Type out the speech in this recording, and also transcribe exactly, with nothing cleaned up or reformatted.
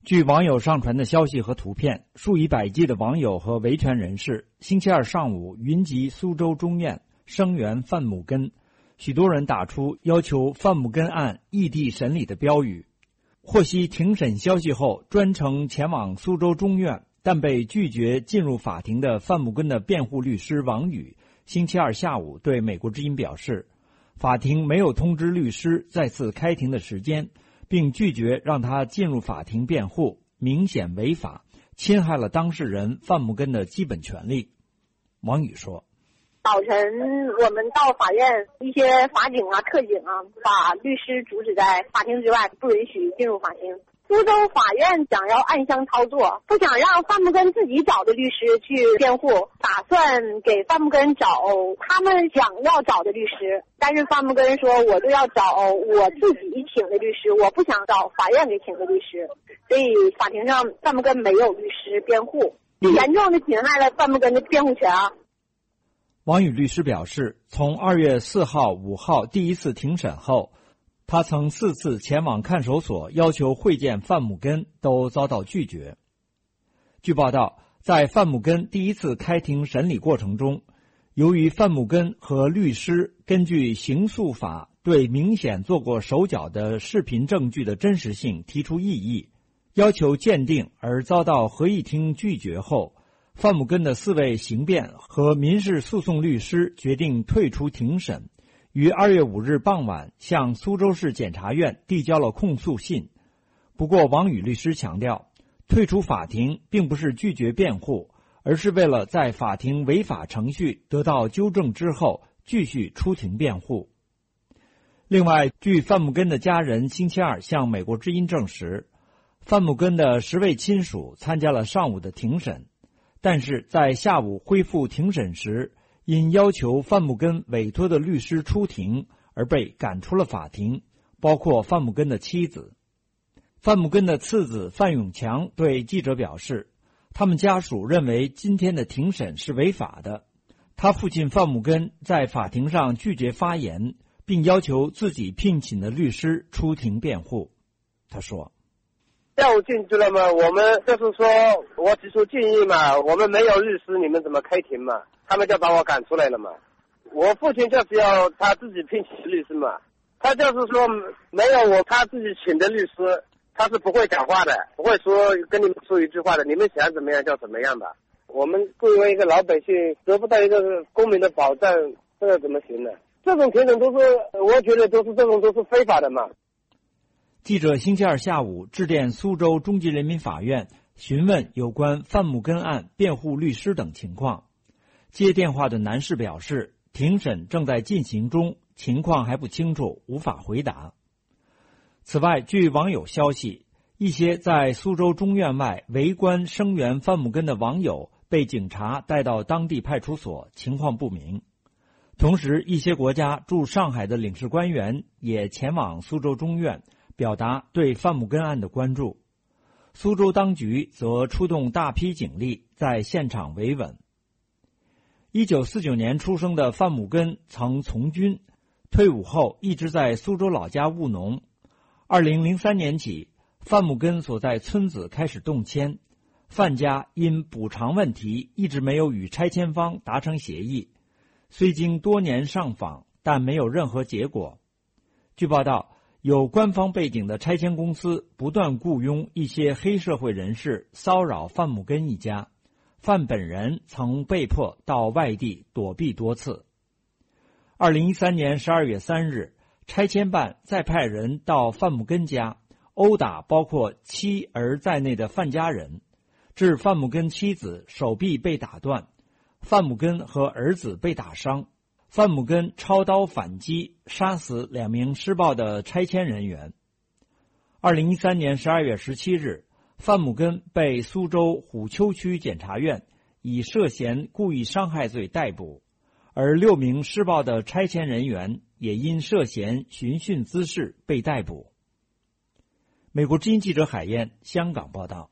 据网友上传的消息和图片，数以百计的网友和维权人士星期二上午云集苏州中院声援范姆根，许多人打出要求范姆根案异地审理的标语。获悉庭审消息后，专程前往苏州中院但被拒绝进入法庭的范姆根的辩护律师王宇星期二下午对美国之音表示，法庭没有通知律师再次开庭的时间，并拒绝让他进入法庭辩护，明显违法，侵害了当事人范姆根的基本权利。王宇说， 早晨我们到法院，一些法警啊特警啊把律师阻止在法庭之外，不允许进入法庭。苏州法院想要暗箱操作，不想让范姆根自己找的律师去辩护，打算给范姆根找他们想要找的律师，但是范姆根说我就要找我自己请的律师，我不想找法院给请的律师，所以法庭上范姆根没有律师辩护，严重的侵害了范姆根的辩护权啊。 王宇律师表示，从二月四号、五号第一次庭审后，他曾四次前往看守所要求会见范姆根，都遭到拒绝。据报道，在范姆根第一次开庭审理过程中，由于范姆根和律师根据刑诉法对明显做过手脚的视频证据的真实性提出异议，要求鉴定而遭到合议庭拒绝后，范姆根的四位刑辩和民事诉讼律师决定退出庭审，于二月五日傍晚向苏州市检察院递交了控诉信。不过王宇律师强调，退出法庭并不是拒绝辩护，而是为了在法庭违法程序得到纠正之后继续出庭辩护。另外，据范姆根的家人星期二向美国之音证实，范姆根的十位亲属参加了上午的庭审，但是在下午恢复庭审时，因要求范姆根委托的律师出庭而被赶出了法庭，包括范姆根的妻子。范姆根的次子范永强对记者表示，他们家属认为今天的庭审是违法的。他父亲范姆根在法庭上拒绝发言，并要求自己聘请的律师出庭辩护。他说， 下午进去了嘛，我们就是说我提出建议嘛，我们没有律师，你们怎么开庭嘛？他们就把我赶出来了嘛。我父亲就是要他自己聘请律师嘛，他就是说没有我他自己请的律师，他是不会讲话的，不会说跟你们说一句话的，你们想怎么样就怎么样吧。我们作为一个老百姓得不到一个公民的保障，这个怎么行呢？这种庭审都是，我觉得都是这种都是非法的嘛。 记者星期二下午致电苏州中级人民法院，询问有关范姆根案辩护律师等情况。接电话的男士表示，庭审正在进行中，情况还不清楚，无法回答。此外，据网友消息，一些在苏州中院外围观声援范姆根的网友被警察带到当地派出所，情况不明。同时，一些国家驻上海的领事官员也前往苏州中院，表达对范姆根案的关注。苏州当局则出动大批警力在现场维稳。一九四九年出生的范姆根曾从军，退伍后一直在苏州老家务农。二零零三年起，范姆根所在村子开始动迁，范家因补偿问题一直没有与拆迁方达成协议，虽经多年上访，但没有任何结果。据报道，有官方背景的拆迁公司不断雇佣一些黑社会人士骚扰范姆根一家，范本人曾被迫到外地躲避多次。二零一三年十二月三日，拆迁办再派人到范姆根家，殴打包括妻儿在内的范家人，致范姆根妻子手臂被打断，范姆根和儿子被打伤。范姆根抄刀反击，杀死两名施暴的拆迁人员。二零一三年十二月十七日，范姆根被苏州虎丘区检察院以涉嫌故意伤害罪逮捕，而六名施暴的拆迁人员也因涉嫌寻衅滋事被逮捕。美国之音记者海燕，香港报道。